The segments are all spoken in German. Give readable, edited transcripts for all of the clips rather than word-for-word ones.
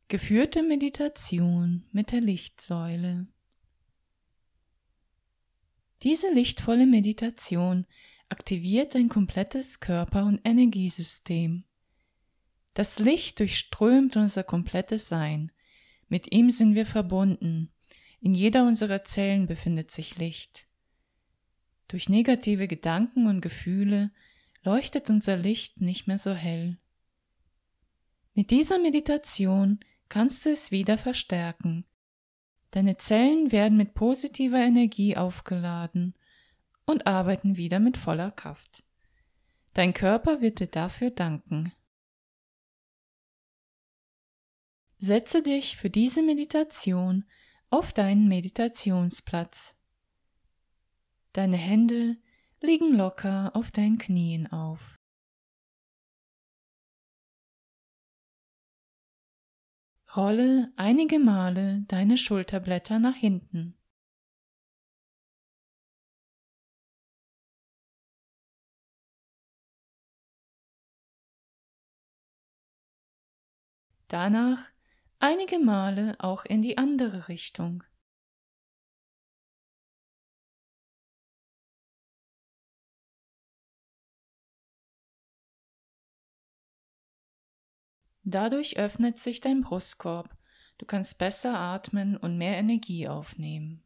Geführte Meditation mit der Lichtsäule. Diese lichtvolle Meditation aktiviert dein komplettes Körper- und Energiesystem. Das Licht durchströmt unser komplettes Sein. Mit ihm sind wir verbunden. In jeder unserer Zellen befindet sich Licht. Durch negative Gedanken und Gefühle leuchtet unser Licht nicht mehr so hell. Mit dieser Meditation kannst du es wieder verstärken. Deine Zellen werden mit positiver Energie aufgeladen und arbeiten wieder mit voller Kraft. Dein Körper wird dir dafür danken. Setze dich für diese Meditation auf deinen Meditationsplatz. Deine Hände liegen locker auf deinen Knien auf. Rolle einige Male deine Schulterblätter nach hinten. Danach einige Male auch in die andere Richtung. Dadurch öffnet sich dein Brustkorb. Du kannst besser atmen und mehr Energie aufnehmen.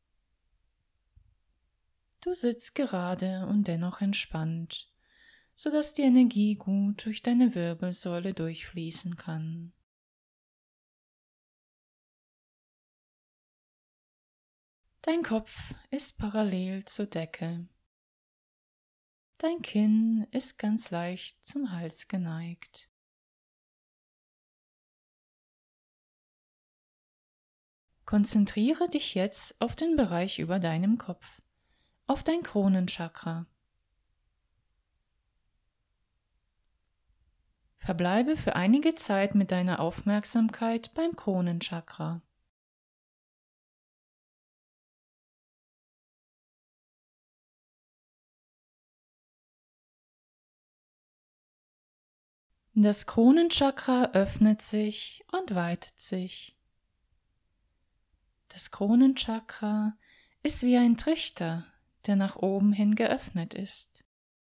Du sitzt gerade und dennoch entspannt, sodass die Energie gut durch deine Wirbelsäule durchfließen kann. Dein Kopf ist parallel zur Decke. Dein Kinn ist ganz leicht zum Hals geneigt. Konzentriere dich jetzt auf den Bereich über deinem Kopf, auf dein Kronenchakra. Verbleibe für einige Zeit mit deiner Aufmerksamkeit beim Kronenchakra. Das Kronenchakra öffnet sich und weitet sich. Das Kronenchakra ist wie ein Trichter, der nach oben hin geöffnet ist.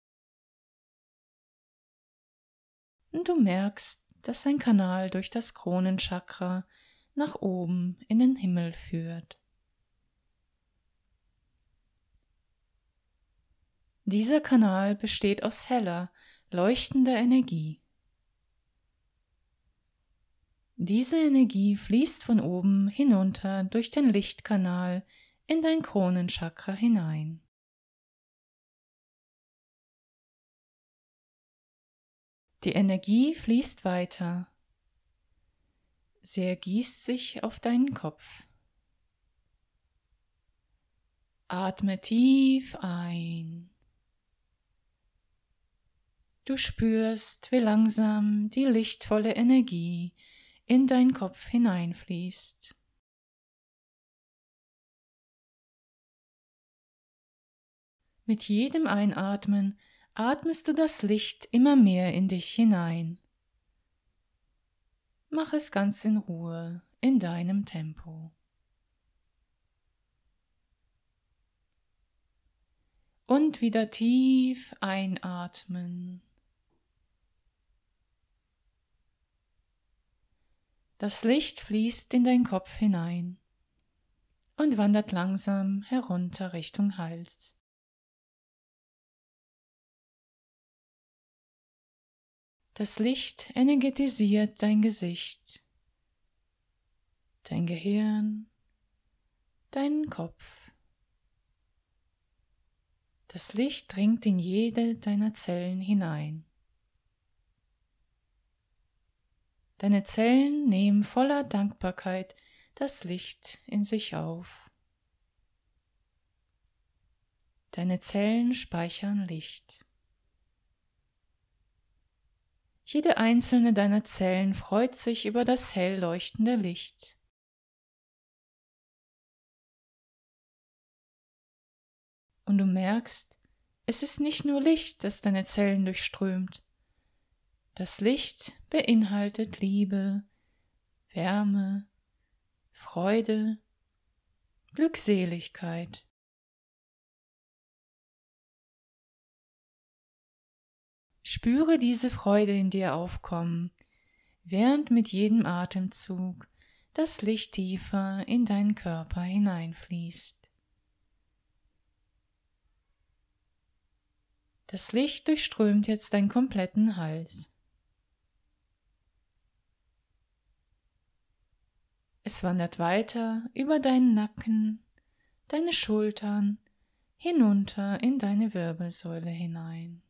Und du merkst, dass ein Kanal durch das Kronenchakra nach oben in den Himmel führt. Dieser Kanal besteht aus heller, leuchtender Energie. Diese Energie fließt von oben hinunter durch den Lichtkanal in dein Kronenchakra hinein. Die Energie fließt weiter. Sie ergießt sich auf deinen Kopf. Atme tief ein. Du spürst, wie langsam die lichtvolle Energie in deinen Kopf hineinfließt. Mit jedem Einatmen atmest du das Licht immer mehr in dich hinein. Mach es ganz in Ruhe, in deinem Tempo. Und wieder tief einatmen. Das Licht fließt in deinen Kopf hinein und wandert langsam herunter Richtung Hals. Das Licht energetisiert dein Gesicht, dein Gehirn, deinen Kopf. Das Licht dringt in jede deiner Zellen hinein. Deine Zellen nehmen voller Dankbarkeit das Licht in sich auf. Deine Zellen speichern Licht. Jede einzelne deiner Zellen freut sich über das hell leuchtende Licht. Und du merkst, es ist nicht nur Licht, das deine Zellen durchströmt. Das Licht beinhaltet Liebe, Wärme, Freude, Glückseligkeit. Spüre diese Freude in dir aufkommen, während mit jedem Atemzug das Licht tiefer in deinen Körper hineinfließt. Das Licht durchströmt jetzt deinen kompletten Hals. Es wandert weiter über deinen Nacken, deine Schultern, hinunter in deine Wirbelsäule hinein.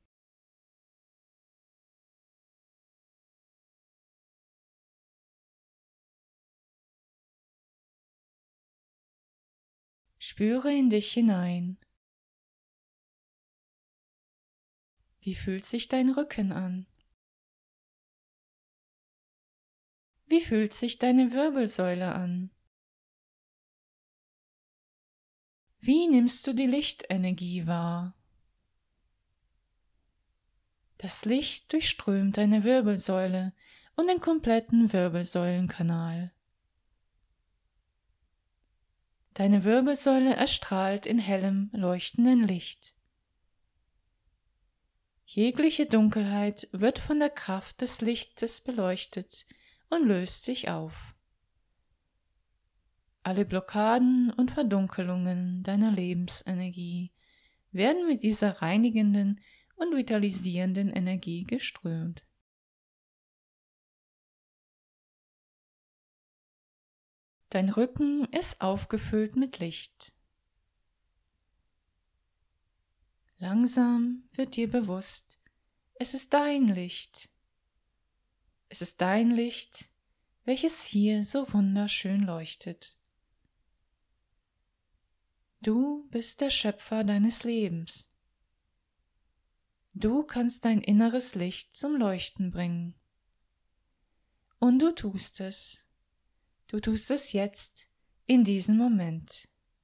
Spüre in dich hinein. Wie fühlt sich dein Rücken an? Wie fühlt sich deine Wirbelsäule an? Wie nimmst du die Lichtenergie wahr? Das Licht durchströmt deine Wirbelsäule und den kompletten Wirbelsäulenkanal. Deine Wirbelsäule erstrahlt in hellem, leuchtendem Licht. Jegliche Dunkelheit wird von der Kraft des Lichtes beleuchtet und löst sich auf. Alle Blockaden und Verdunkelungen deiner Lebensenergie werden mit dieser reinigenden und vitalisierenden Energie geströmt. Dein Rücken ist aufgefüllt mit Licht. Langsam wird dir bewusst, es ist dein Licht. Es ist dein Licht, welches hier so wunderschön leuchtet. Du bist der Schöpfer deines Lebens. Du kannst dein inneres Licht zum Leuchten bringen. Und du tust es. Du tust es jetzt, in diesem Moment.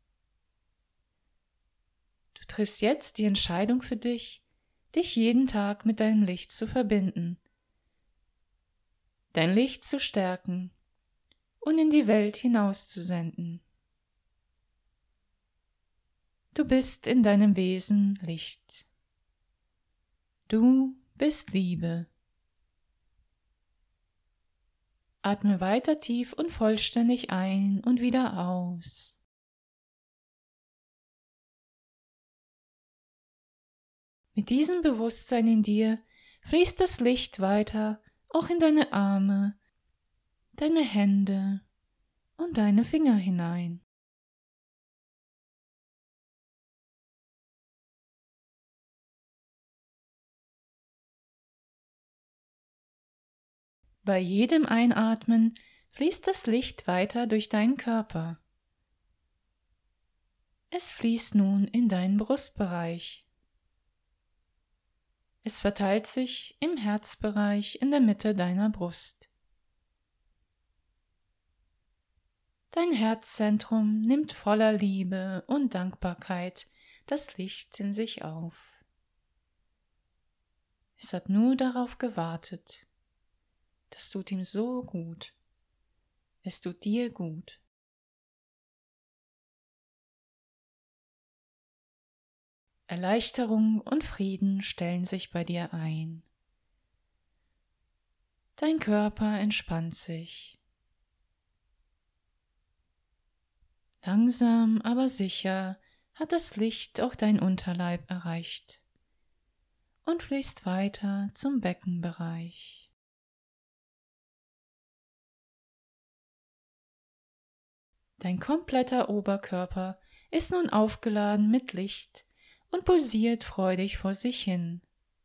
Du triffst jetzt die Entscheidung für dich, dich jeden Tag mit deinem Licht zu verbinden, dein Licht zu stärken und in die Welt hinauszusenden. Du bist in deinem Wesen Licht. Du bist Liebe. Atme weiter tief und vollständig ein und wieder aus. Mit diesem Bewusstsein in dir fließt das Licht weiter auch in deine Arme, deine Hände und deine Finger hinein. Bei jedem Einatmen fließt das Licht weiter durch deinen Körper. Es fließt nun in deinen Brustbereich. Es verteilt sich im Herzbereich in der Mitte deiner Brust. Dein Herzzentrum nimmt voller Liebe und Dankbarkeit das Licht in sich auf. Es hat nur darauf gewartet. Das tut ihm so gut. Es tut dir gut. Erleichterung und Frieden stellen sich bei dir ein. Dein Körper entspannt sich. Langsam, aber sicher hat das Licht auch dein Unterleib erreicht und fließt weiter zum Beckenbereich. Dein kompletter Oberkörper ist nun aufgeladen mit Licht und pulsiert freudig vor sich hin.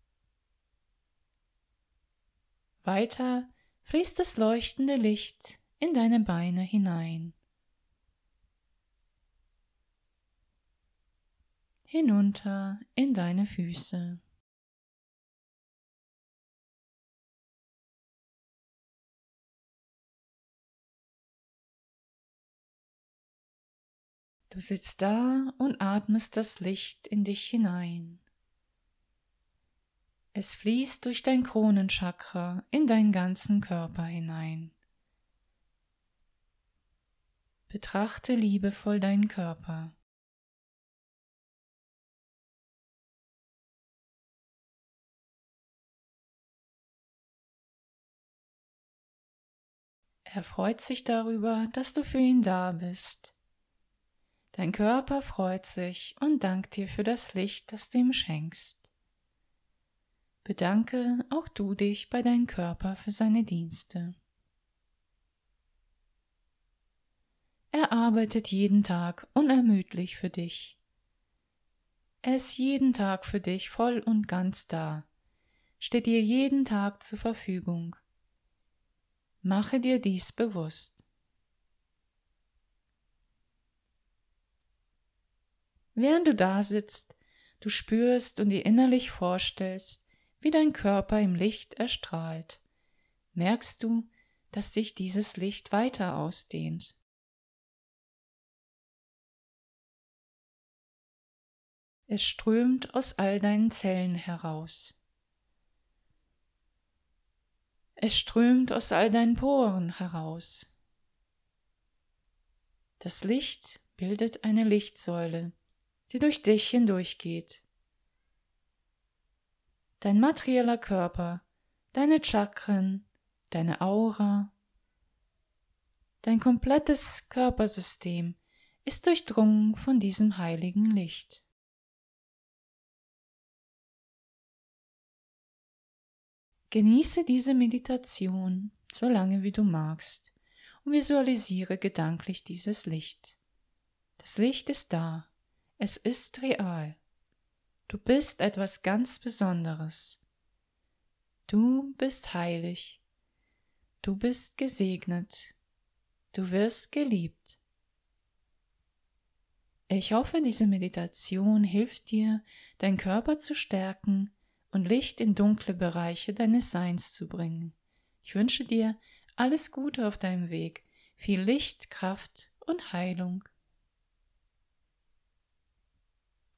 Weiter fließt das leuchtende Licht in deine Beine hinein. Hinunter in deine Füße. Du sitzt da und atmest das Licht in dich hinein. Es fließt durch dein Kronenchakra in deinen ganzen Körper hinein. Betrachte liebevoll deinen Körper. Er freut sich darüber, dass du für ihn da bist. Dein Körper freut sich und dankt dir für das Licht, das du ihm schenkst. Bedanke auch du dich bei deinem Körper für seine Dienste. Er arbeitet jeden Tag unermüdlich für dich. Er ist jeden Tag für dich voll und ganz da, steht dir jeden Tag zur Verfügung. Mache dir dies bewusst. Während du da sitzt, du spürst und dir innerlich vorstellst, wie dein Körper im Licht erstrahlt, merkst du, dass sich dieses Licht weiter ausdehnt. Es strömt aus all deinen Zellen heraus. Es strömt aus all deinen Poren heraus. Das Licht bildet eine Lichtsäule, die durch dich hindurchgeht. Dein materieller Körper, deine Chakren, deine Aura, dein komplettes Körpersystem ist durchdrungen von diesem heiligen Licht. Genieße diese Meditation so lange wie du magst und visualisiere gedanklich dieses Licht. Das Licht ist da, es ist real. Du bist etwas ganz Besonderes. Du bist heilig. Du bist gesegnet. Du wirst geliebt. Ich hoffe, diese Meditation hilft dir, deinen Körper zu stärken und Licht in dunkle Bereiche deines Seins zu bringen. Ich wünsche dir alles Gute auf deinem Weg, viel Licht, Kraft und Heilung.